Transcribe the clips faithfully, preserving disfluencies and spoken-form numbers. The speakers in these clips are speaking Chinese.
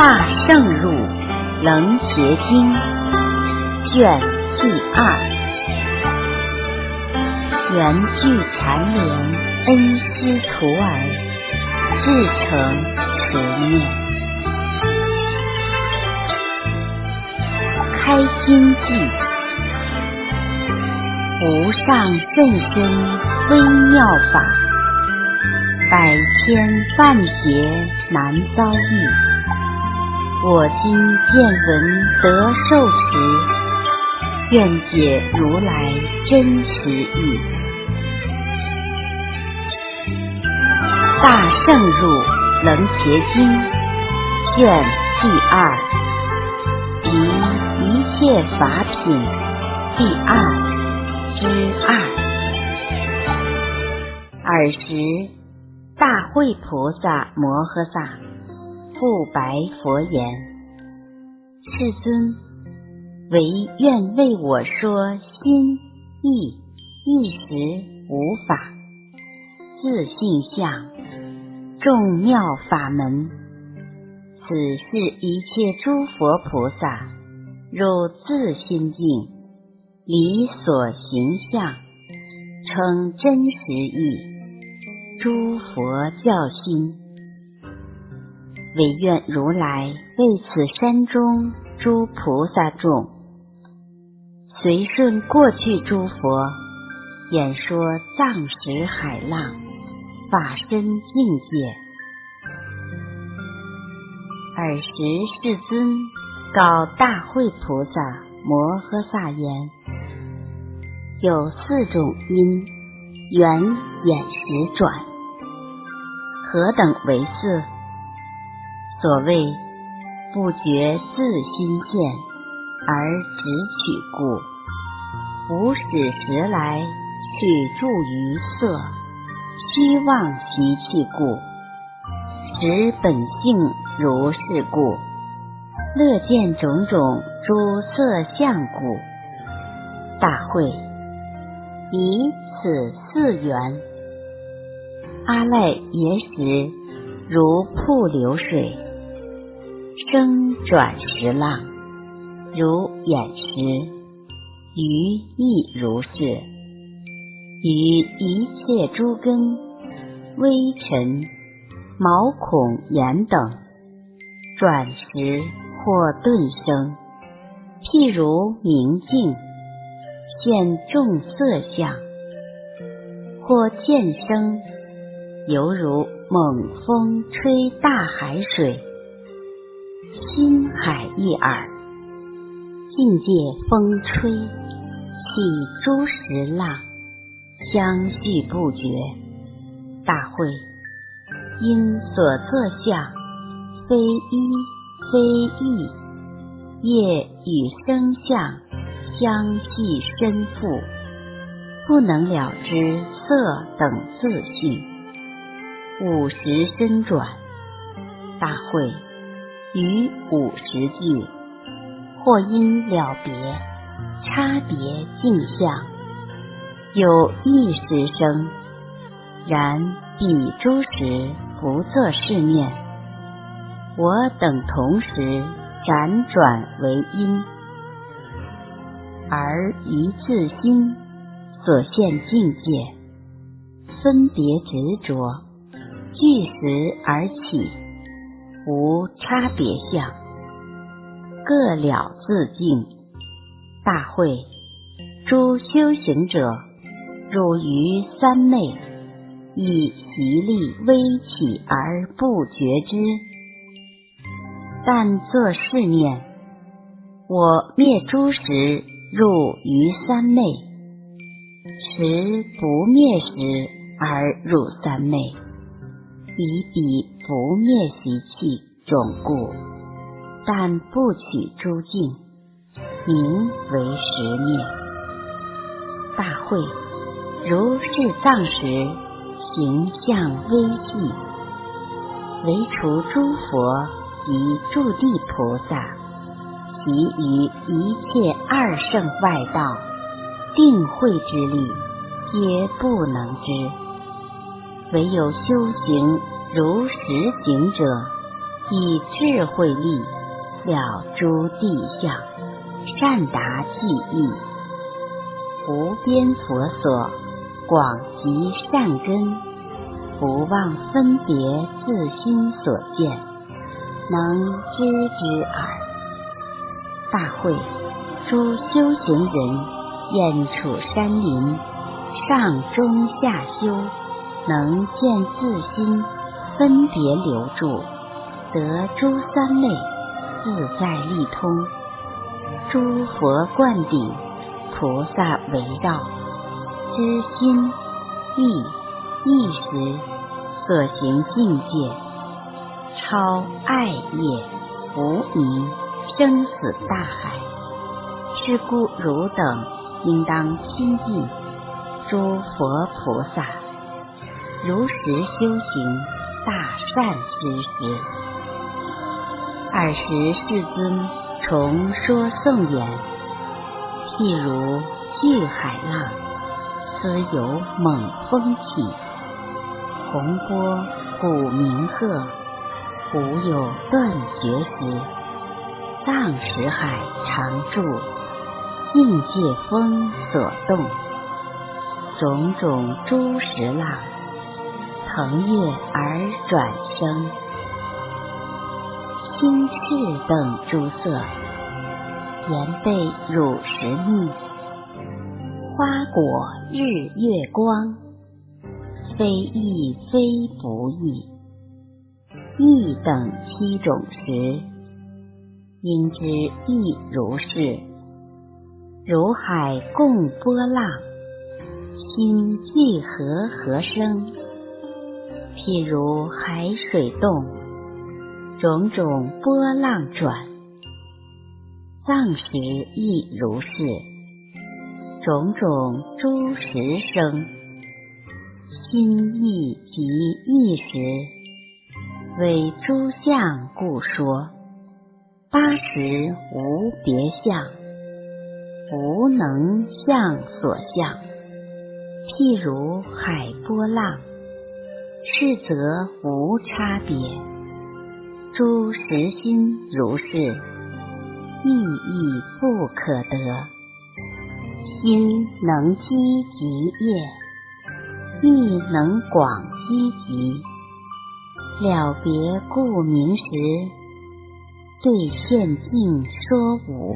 大圣入楞伽经卷第二，缘具禅莲恩师徒儿，至诚慈念。开经偈，无上甚深微妙法，百千万劫难遭遇。我今见闻得受持，愿解如来真实义。大圣入楞伽经卷第二，即一切法品第二之二。尔时，大慧菩萨摩诃萨复白佛言：世尊，唯愿为我说心意一时无法，自性相众妙法门。此是一切诸佛菩萨入自心境，离所行相，称真实义，诸佛教心。唯愿如来为此山中诸菩萨众，随顺过去诸佛，演说藏识海浪，法身境界。尔时世尊告大慧菩萨摩诃萨言：有四种因缘眼识转，何等为四？所谓不觉自心现而直取故，无始时来取住于色，虚妄习气故，实本性如是故，乐见种种诸色相故。大慧，以此四缘，阿赖耶识如瀑流水，生转时浪，如眼识，于亦如是。于一切诸根、微尘、毛孔眼等，转时或顿生，譬如明镜，现众色相；或渐生，犹如猛风吹大海水，心海一耳，境界风吹，起诸时浪，相续不绝。大慧，因所作相非一非异，业与生相相系深复，不能了知色等自序，五时深转。大慧，于五时句，或因了别差别境相，有一时生，然彼诸时不作是念。我等同时辗转为因，而于自心所现境界，分别执着，据时而起，无差别相，各了自净。大慧，诸修行者入于三昧，以习力微起而不觉知，但作是念：我灭诸时入于三昧，时不灭时而入三昧，以彼不灭习气种故，但不取诸境，名为实灭。大慧，如是藏时形象微细，唯除诸佛及诸地菩萨，及于一切二圣外道，定慧之力，皆不能知。唯有修行如实行者， 以智慧力了诸地相，善达记忆，无边佛所，广集善根，不忘分别自心所见，能知之耳。大会诸修行人，厌处山林，上中下修，能见自心分别流注，得诸三昧自在力通，诸佛灌顶，菩萨围绕，知心意意识所行境界，超爱业无明生死大海。是故汝等应当亲近诸佛菩萨，如实修行大善知识。尔时世尊重说颂言：譬如巨海浪，斯有猛风起，洪波鼓鸣鹤，无有断绝时。藏识海常住，境界风所动，种种诸石浪，腾跃而转生。星赤等诸色，言被汝实密，花果日月光，非易非不易。欲等七种时，应知亦如是。如海共波浪，心聚合合生。譬如海水动，种种波浪转。藏识亦如是，种种诸识生。心意及意识，为诸相故说。八识无别相，无能相所相。譬如海波浪，是则无差别。诸识心如是，意义不可得。心能积极业，意能广积极。了别故名时，对现境说无。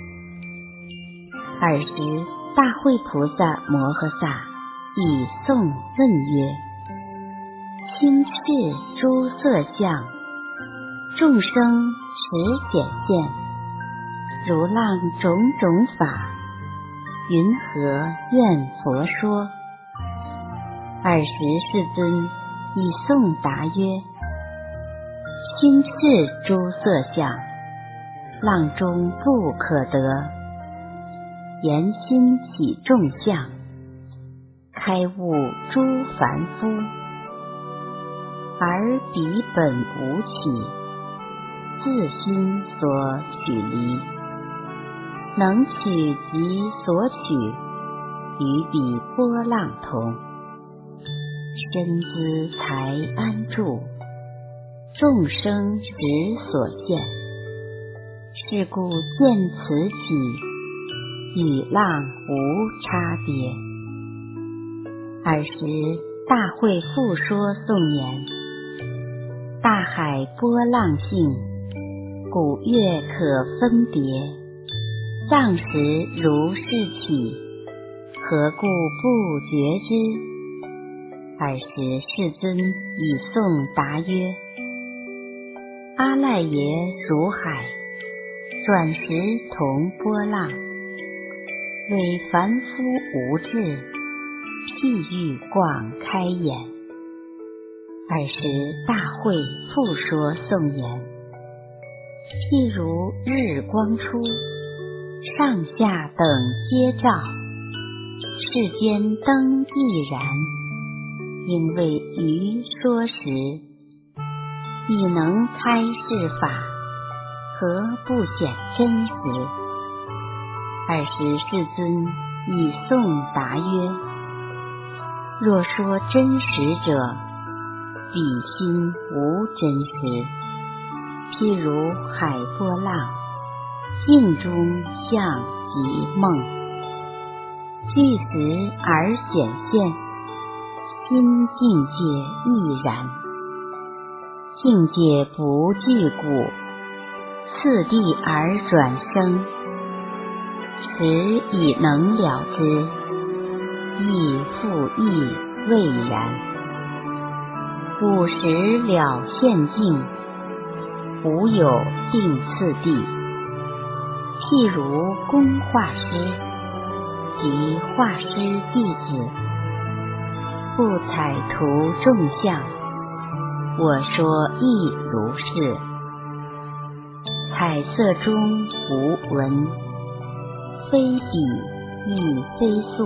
尔时大会菩萨摩诃萨以颂问曰：轻视诸色相，众生实显现，如浪种种法，云何愿佛说？尔时世尊以颂答曰：轻视诸色相，浪中不可得。言心起众相，开悟诸凡夫。而彼本无起，自心所取离。能取即所取，与彼波浪同。身资才安住，众生实所现。是故见此起，与浪无差别。尔时大会复说颂言：大海波浪性，古月可分别。藏识如是起，何故不觉之？尔时世尊以颂答曰：阿赖耶如海，转时同波浪，为凡夫无智，譬喻广开眼。尔时大会复说颂言：譬如日光出，上下等皆照，世间灯亦然。因为于说时，亦能开示法，何不显真实？尔时世尊以颂答曰：若说真实者，彼心无真实。 譬如海波浪，镜中像即梦，具实而显现，心境界亦然。境界不具故，次第而转生，时已能了之，亦复亦未然。五时了现境，无有定次第。譬如工画师及画师弟子，不采图众相，我说亦如是。彩色中无文，非笔亦非素，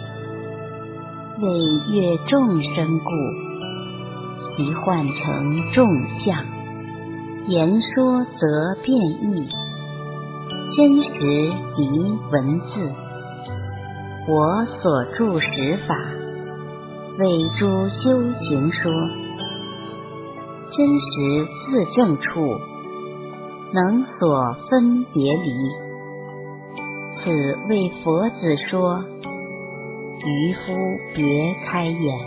为悦众生故，即换成众相。言说则变异，真实敌文字。我所著实法，为诸修行说。真实自证处，能所分别离。此为佛子说，渔夫别开眼。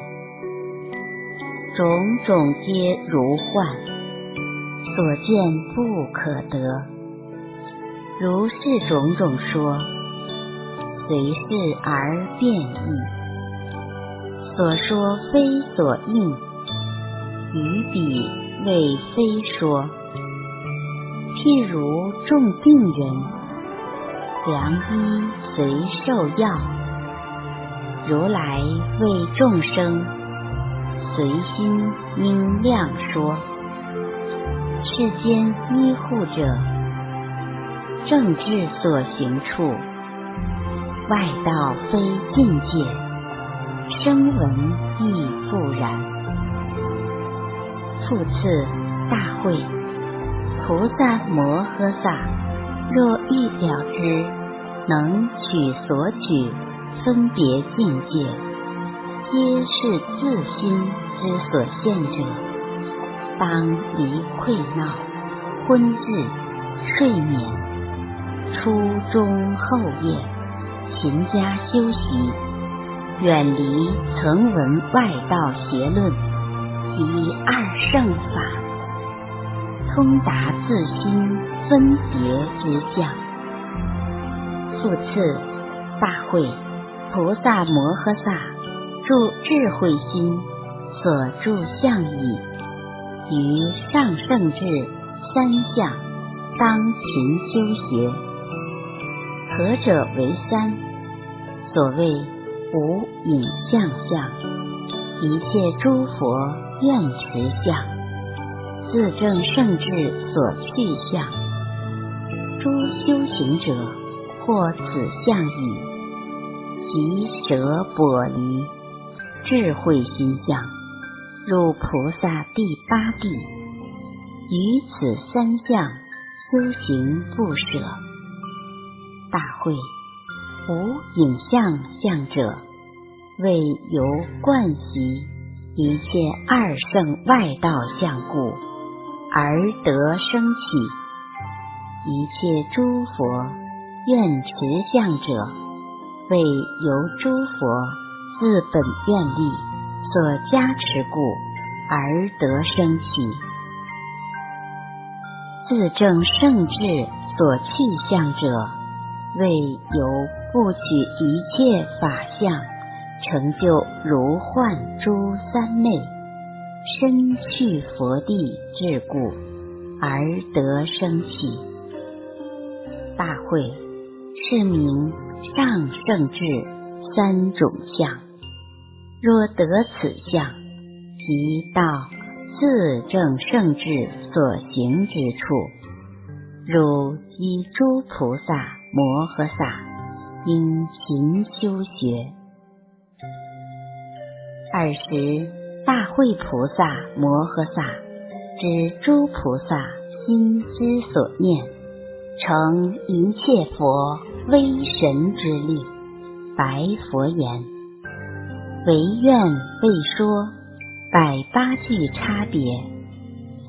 种种皆如幻，所见不可得。如是种种说，随事而变异。所说非所应，于彼为非说。譬如众病人，良医随受药，如来为众生随心应量说。世间医护者，正治所行处，外道非境界，声闻亦不然。复次大会，菩萨摩诃萨若欲了知，能取所取分别境界，皆是自心之所现者，当离溃闹、昏日、睡眠，初中后夜，勤加修习，远离曾闻外道邪论及二圣法，通达自心分别之相。复次大会，菩萨摩诃萨住智慧心所住相已，于上圣智三相当勤修学。何者为三？所谓无影像相，一切诸佛愿持相，自证圣智所去相。诸修行者或此相已，即舍跛离智慧心相，入菩萨第八地，于此三相修行不舍。大会，无影像相者，为由惯习一切二圣外道相故，而得生起。一切诸佛愿持相者，为由诸佛自本愿力所加持故，而得生起。自证圣智所去相者，为由不取一切法相，成就如幻诸三昧，身去佛地智故，而得生起。大会，是名上圣智三种相。若得此相，即到自证圣智所行之处，如依诸菩萨摩诃萨应勤修学。尔时大会菩萨摩诃萨知诸菩萨心之所念，成一切佛威神之力，白佛言：唯愿为说百八句差别，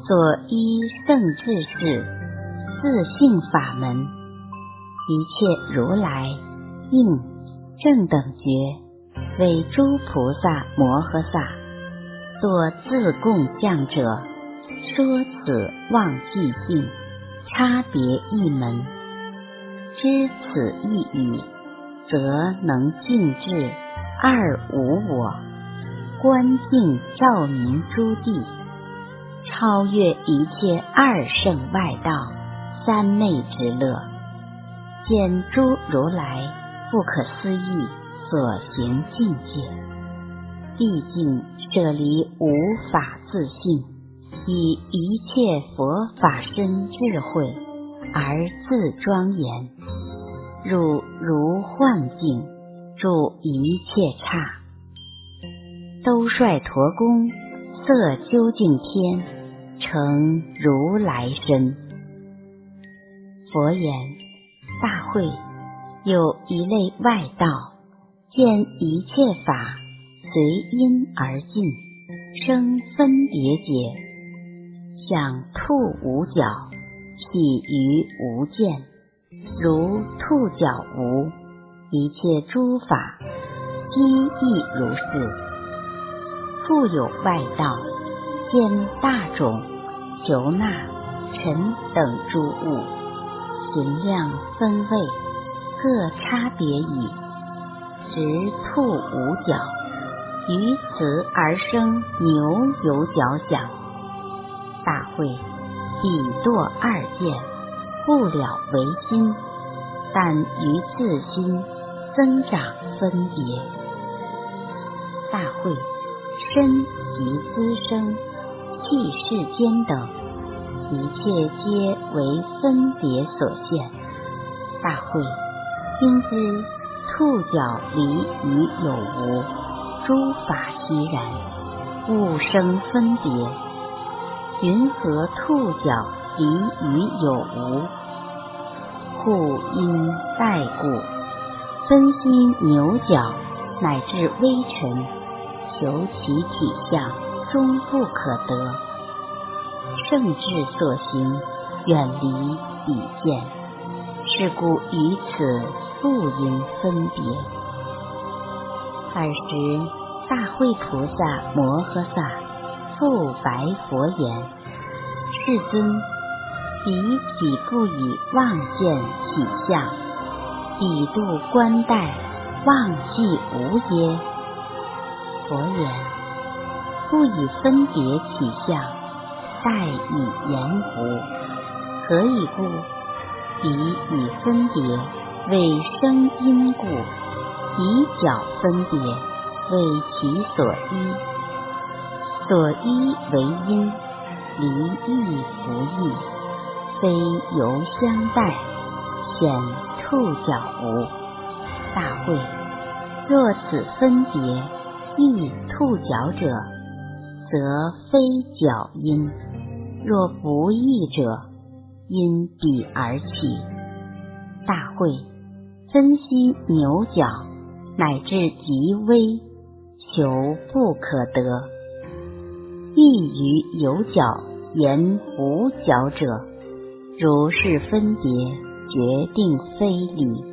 所依圣智事，自性法门，一切如来应正等觉，为诸菩萨摩诃萨作自供降者，说此妄计性，差别一门，知此一语，则能尽至二无我，观境照明诸地，超越一切二圣外道三昧之乐，见诸如来不可思议所行境界，毕竟舍离无法自性，以一切佛法身智慧而自庄严，入如幻境，住一切刹，兜率陀宫，色究竟天，成如来身。佛言：大会，有一类外道，见一切法随因而尽，生分别解，想兔无角，起于无见，如兔角无，一切诸法悉亦如是。复有外道，见大种、求那、尘等诸物，形量分位，各差别矣，执兔无角，于此而生牛有角想。大会，彼堕二见，不了为心，但于自心增长分别。大会，身及资生、气世间等，一切皆为分别所现。大会，应知兔角离于有无，诸法悉然，勿生分别。云何兔角离于有无？故因待故，分析牛角乃至微尘，求其体相，终不可得。圣智所行，远离彼见，是故于此不应分别。尔时，大会菩萨摩诃萨复白佛言：世尊，彼岂不以妄见起相，彼度观待，妄计无耶？佛言：不以分别起相，待以言无。何以故？彼以分别为生因故，以角分别为其所依，所依为因，离异不异，非由相待，显兔角无。大会，若此分别异兔角者，则非角因；若不异者，因彼而起。大会，分析牛角乃至极微，求不可得。异于有角言无角者，如是分别，决定非理。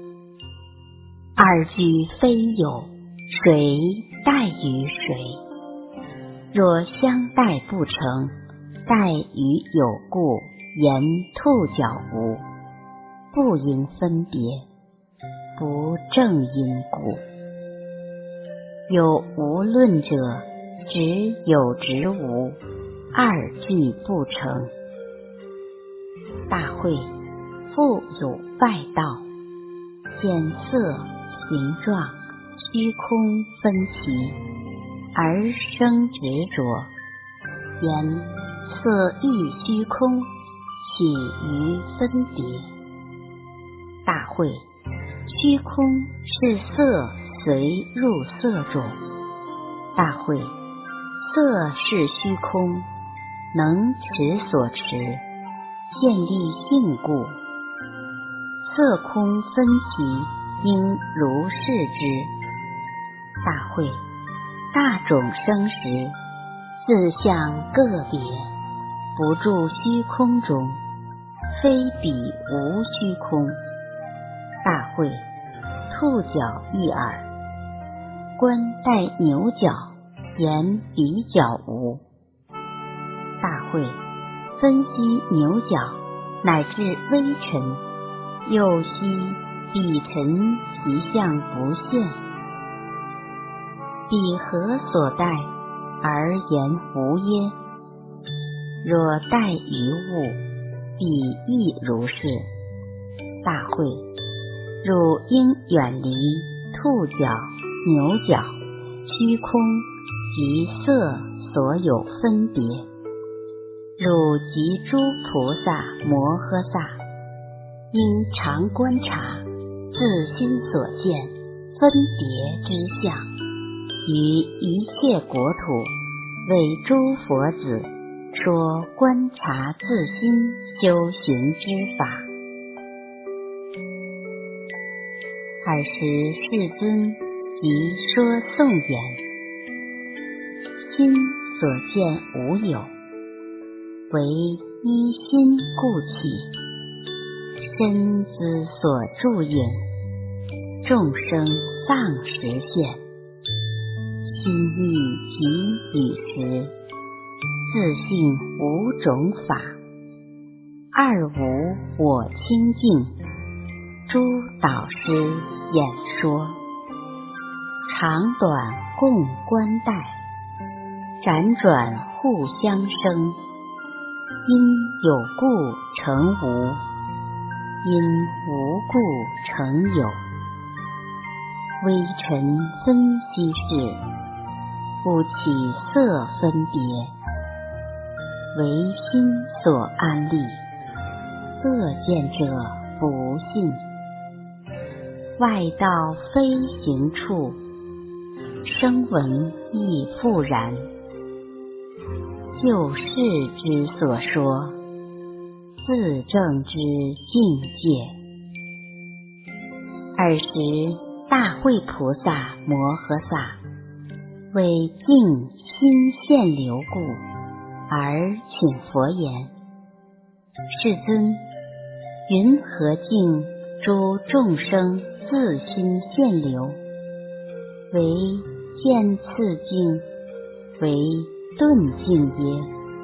二句非有，谁待于谁？若相待不成，待于有故，言兔角无，不应分别，不正因故。有无论者，只有执无，二句不成。大会，复有外道，见色、形状、虚空分歧，而生执着，言色欲虚空，起于分别。大会，虚空是色随入色种。大会，色是虚空，能持所持，现立性故。色空分歧，应如是之。大会，大种生时，自相个别， 不住虚空中，非彼无虚空。大会，兔角一耳，观带牛角，言比角无。大会，分析牛角乃至微尘，又悉彼尘其相不现，彼何所待而言无耶？若待于物，彼亦如是。大会，汝应远离兔角、牛角、虚空及色所有分别。汝及诸菩萨摩诃萨，应常观察自心所见分别之相，于一切国土为诸佛子说观察自心修行之法。尔时世尊即说颂言：心所见无有，唯依心故起；身之所住影，众生丧实现。心欲即语时，自性无种法，二无我清净。诸导师演说，长短共观待，辗转互相生。因有故成无，因无故成有。微尘分析事，故起色分别，唯心所安立。恶见者不信。外道非行处，声闻亦复然。就事之所说，自证之境界。尔时大会菩萨摩诃萨为净心现流故，而请佛言：世尊，云何净诸众生自心现流？为见次净，为顿净耶？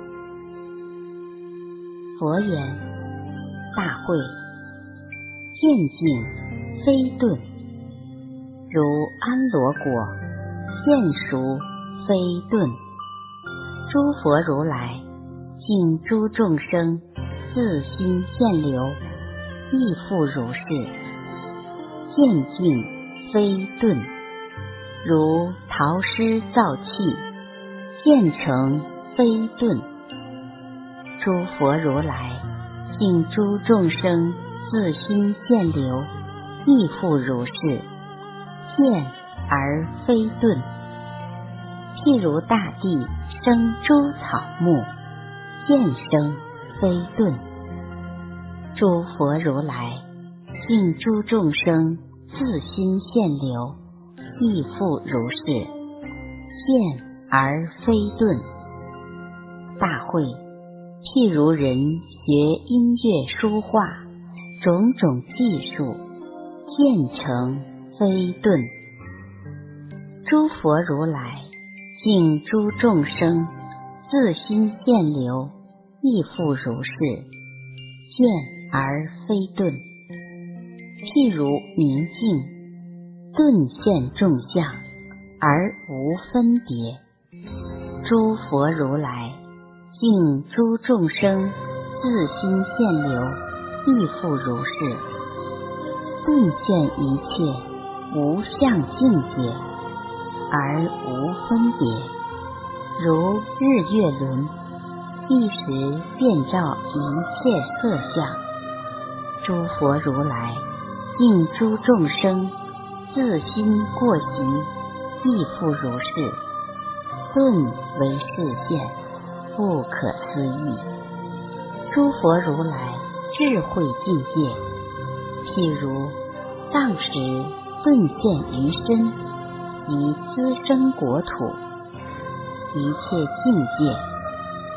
佛言：大会，见净非顿，如安罗果现熟非顿。诸佛如来净诸众生自心现流，亦复如是。见净非顿，如陶师造器，现成非顿。诸佛如来净诸众生自心现流，亦复如是。现而非顿。譬如大地生诸草木，现生非顿。诸佛如来净诸众生自心现流，亦复如是。现而非顿。大会，譬如人学音乐书画，种种技术，现成非顿。诸佛如来净诸众生自心现流，亦复如是。现而非顿。譬如明镜，顿现众相，而无分别。诸佛如来净诸众生自心现流，亦复如是。顿现一切无相境界，而无分别。如日月轮，一时遍照一切色相。诸佛如来净诸众生自心过习，亦复如是。顿为示现，不可思议。诸佛如来智慧境界，譬如当时顿现于身，以滋生国土。一切境界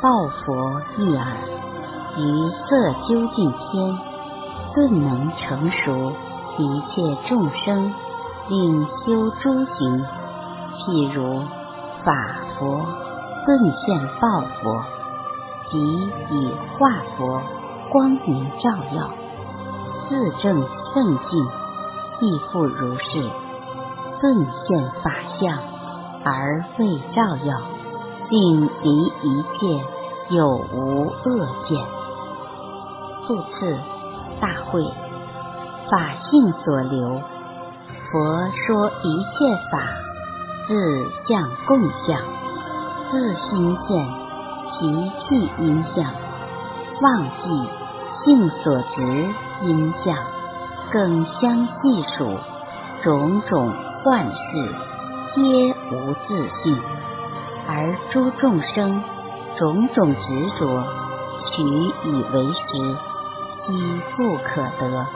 报佛一耳，于色究竟天，顿能成熟一切众生，令修诸行。譬如法佛顿现报佛，即以化佛光明照耀，自证圣境，亦复如是，顿现法相而未照耀，令离一切有无恶见。复次，大慧法性所留，佛说一切法自相共相，自心现习气因相，忘记性所执因相，更相计数种种幻事，皆无自性，而诸众生种种执着，取以为实，悉不可得。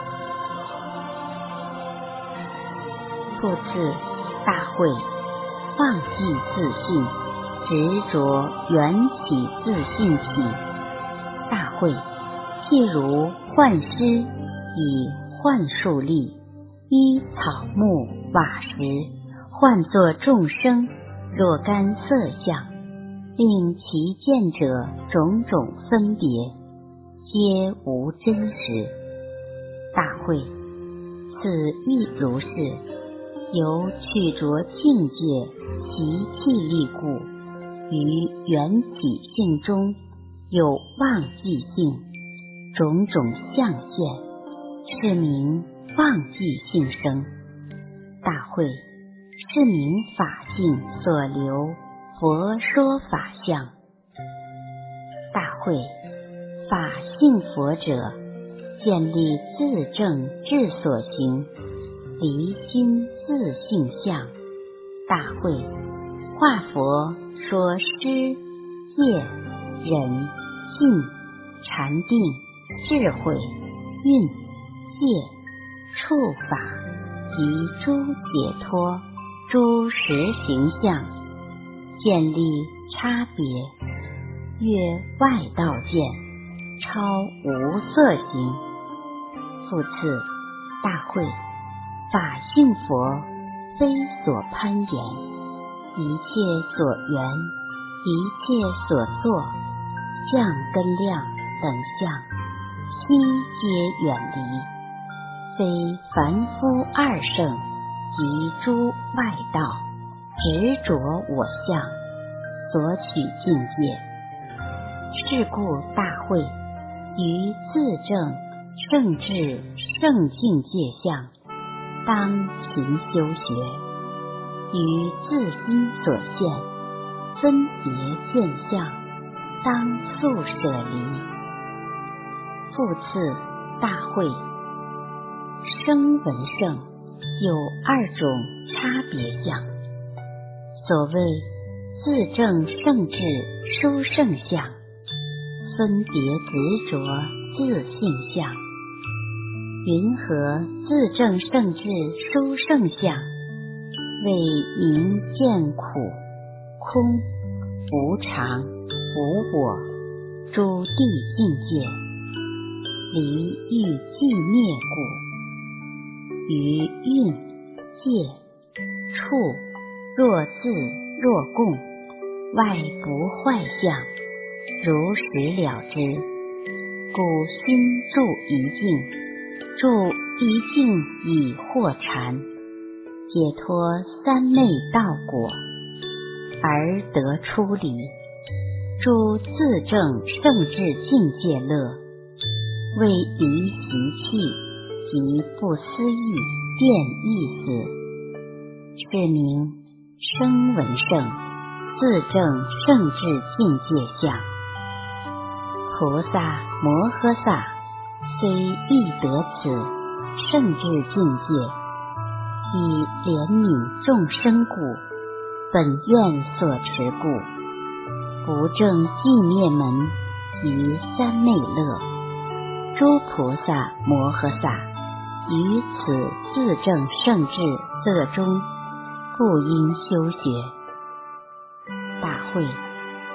复次，大慧忘记自性，执着缘起自性体。大慧譬如幻师以幻术力，依草木瓦石，幻作众生若干色相，令其见者种种分别，皆无真实。大慧此亦如是，由取着境界习气力故，于缘起性中有忘记性，种种相现，是名忘记性生。大慧是名法性所留，佛说法相。大慧法性佛者，建立自证智所行，离心自性相。大慧化佛说施、戒、忍、信、禅定、智慧、运、戒、处法及诸解脱、诸实行相，建立差别，越外道见，超无色行。复次，大慧法性佛非所攀缘，一切所缘，一切所作，相跟量等相，悉皆远离，非凡夫二圣及诸外道执着我相所取境界。是故大慧于自证圣智圣境界相，当勤修学，于自心所现分别见相，当速舍离。复次，大慧声闻圣有二种差别相，所谓自证圣智殊胜相，分别执着自性相。云何自证圣智殊胜相？为明见苦、空、无常、无我诸地境界，离欲寂灭故。于运、界、处若自若共，外不坏相，如实了知。故心住一境，住一境以获禅，解脱三昧道果，而得出离。诸自证圣智境界乐，为离习气及不思议变意思，是名声闻圣自证圣智境界相。菩萨摩诃萨虽亦得此圣智境界，以怜悯众生故，本愿所持故，不证寂灭门及三昧乐。诸菩萨摩诃萨于此自证圣智乐中，不应修学。大慧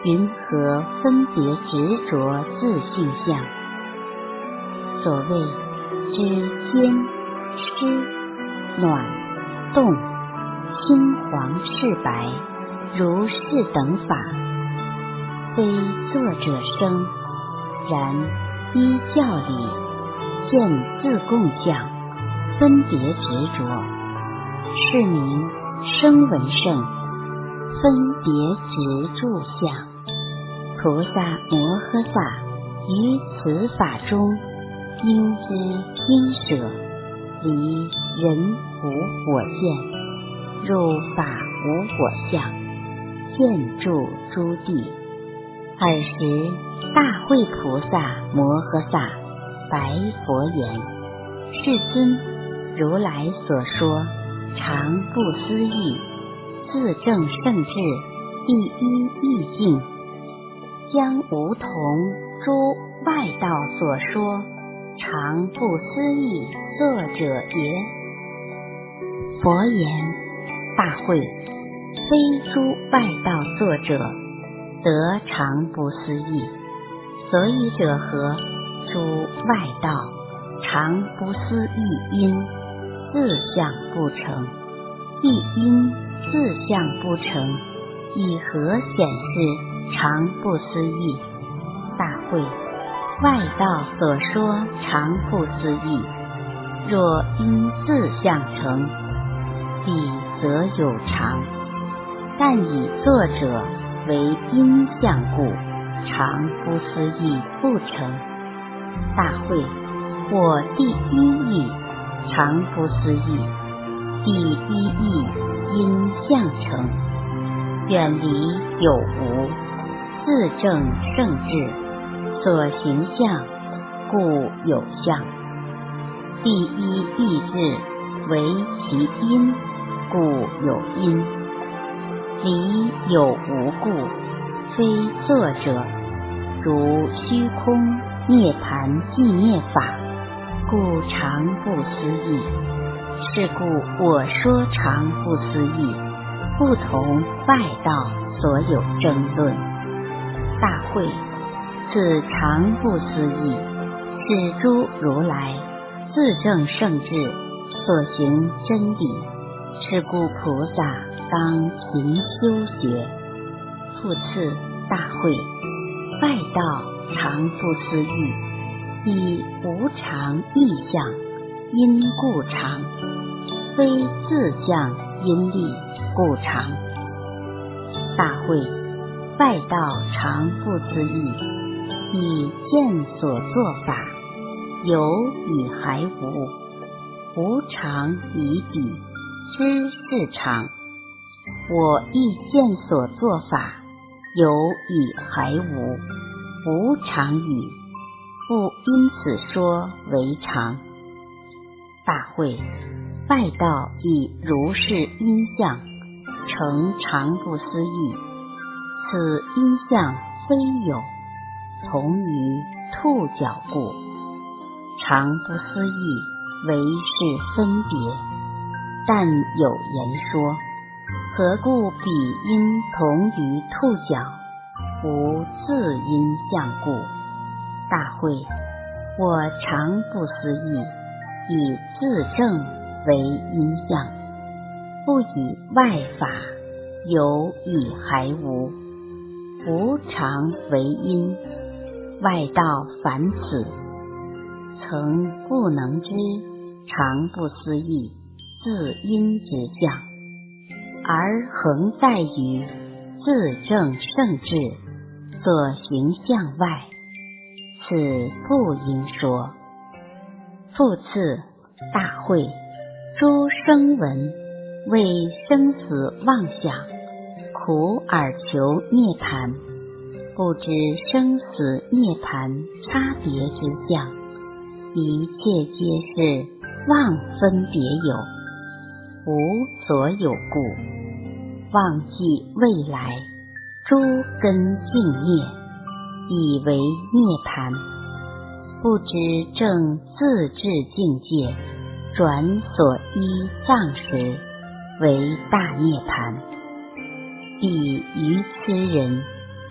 云何分别执着自性相？所谓知坚湿暖动青黄赤白如是等法，非作者生，然依教理见自共相，分别执着，是名声闻圣，分别执住相。菩萨摩诃萨于此法中，应知应舍，离人无我见，入法无我相，见住诸地。尔时大慧菩萨摩诃萨白佛言：世尊，如来所说常不思议自证圣智第一义境，将无同诸外道所说常不思议作者也。佛言：大慧，非诸外道作者得常不思议，所以者何？诸外道常不思议因，自相不成，亦因自相不成，以何显示常不思议？大慧，外道所说常不思议，若因自相成，彼则有常，但以作者为因相故，常不思议不成。大慧，我第一义常不思议，第一义因相成，远离有无，自证圣智，所行相故有相。第一义智为其因，故有因。离有无故，非作者，如虚空涅盘寂灭法，故常不思议。是故我说常不思议，不同外道所有争论。大慧，此常不思议，是诸如来自证圣智所行真理。是故菩萨当勤修学。复次，大慧，外道常不思议，以无常异相，因故常，非自相因力故常。大慧，外道常不思议，以见所作法，有与还无，无常以彼知是常。我亦见所作法，有与还无，无常与，复因此说为常。大慧，外道以如是因相成常不思议，此因相非有，同于兔角故，常不思议为是分别。但有言说，何故彼因同于兔角，无自因相故？大慧，我常不思议，以自证为因相，不以外法有与还无，无常为因。外道凡此，曾不能知常不思议自因之相，而恒在于自证圣智所行相外，此不应说。复次，大慧，诸声闻为生死妄想，苦而求涅盘，不知生死涅盘差别之相，一切皆是妄分别有，无所有故，忘记未来诸根净灭，以为涅盘，不知正自治境界，转所依藏时为大涅盘。彼于斯人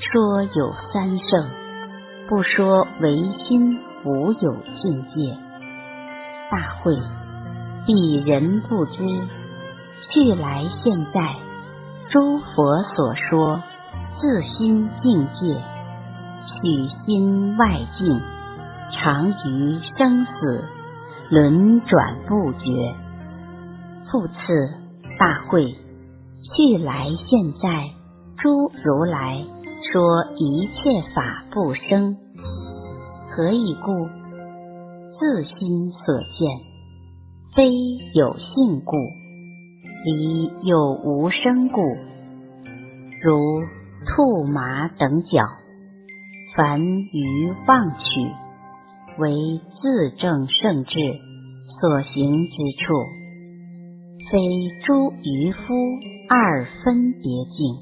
说有三圣，不说唯心无有境界。大会，彼人不知，去来现在，诸佛所说，自心境界，取心外境，常于生死，轮转不绝。复次，大会，去来现在，诸如来说一切法不生，何以故？自心所现，非有性故，离有无生故。如兔麻等角，凡于妄取，为自证圣智所行之处，非诸渔夫二分别境。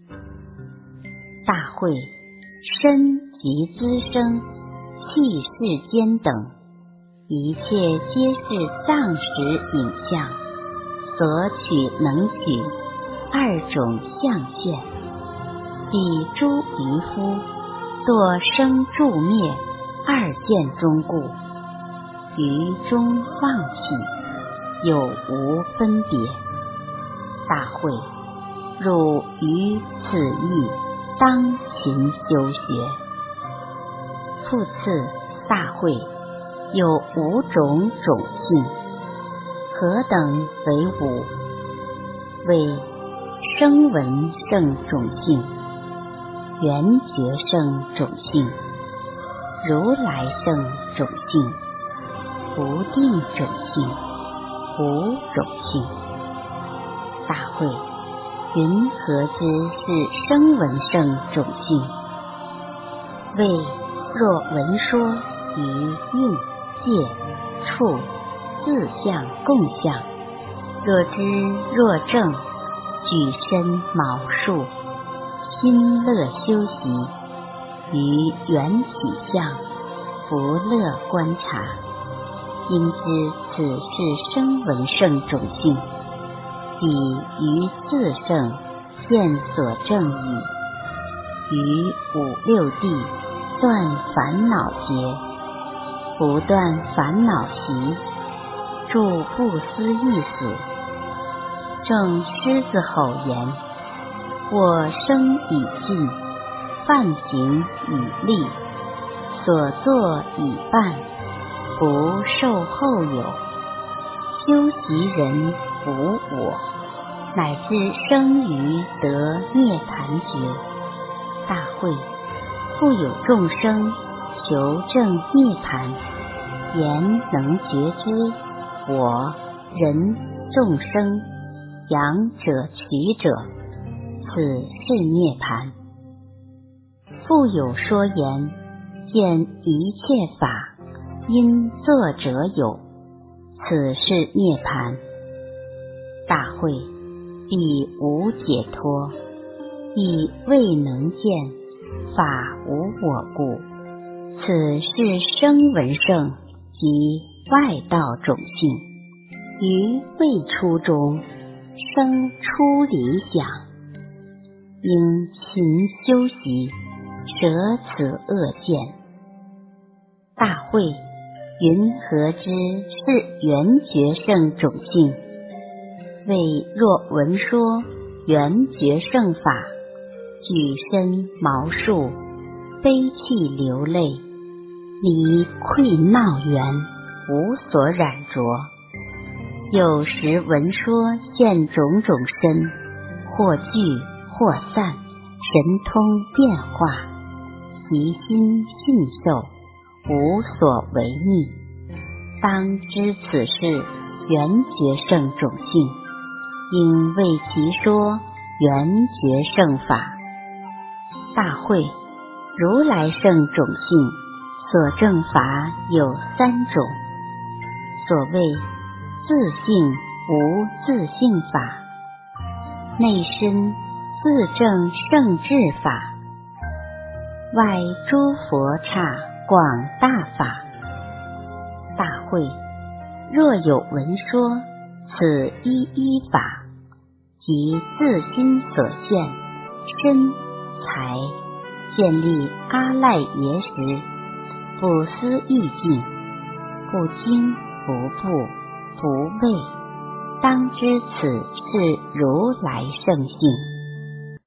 大会，身及资生，气世间等，一切皆是藏识影像，所取能取，二种相现。彼诸渔夫，堕生住灭二见中故，于中妄起，有无分别。大会，汝于此域当勤修学。复次，大会，有五种种性，何等为五？为声闻圣种性，缘觉圣种性，如来圣种性，不定种性，无种性。大会，云何之是声闻圣种性？为若闻说于应界处自相共相，若知若证，举身毛数，心乐修习，于缘起相不乐观察，因知此是声闻圣种性，彼于自圣现所证矣。于五六地断烦恼结，不断烦恼习，住不思意死。正狮子吼言：我生已尽，犯行已立，所作已办，不受后有。修习人无我，乃至生于得涅盘觉。大会，复有众生求证涅盘，言能觉知我人众生养者取者，此是涅盘。复有说言，见一切法因作者有，此是涅盘。大会，彼无解脱，亦未能见法无我故，此是声闻圣及外道种性，于未出中生出理想，应勤修习，舍此恶见。大会，云何之是缘觉圣种性？为若闻说缘觉圣法，举身毛数，悲泣流泪，离愧闹缘，无所染着。有时闻说现种种身，或聚或散，神通变化，其心信受，无所违逆。当知此是缘觉圣种性，应为其说缘觉圣法。大会，如来圣种性所证法有三种，所谓自性无自性法，内身自证圣智法，外诸佛刹广大法。大会，若有闻说此一一法，即自心所现身财建立阿赖耶识，不思议境，不惊不怖不畏，当知此是如来圣性。